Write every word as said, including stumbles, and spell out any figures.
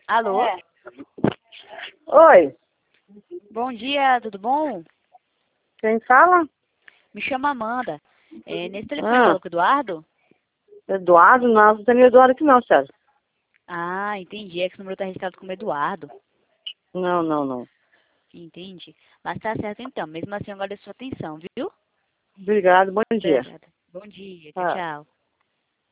Alô? É. Oi, Bom dia, tudo bom? quem fala? Me chamo Amanda. É, nesse telefone Ah, falou com o Eduardo? Eduardo, não, não tem Eduardo aqui não, sério. Ah, entendi. É que esse número tá registrado como Eduardo. Não, não, não. Entendi. Mas tá certo então. Mesmo assim, eu agradeço a sua atenção, viu? Obrigado, bom dia. Obrigada. Bom dia. Tchau, Ah. tchau.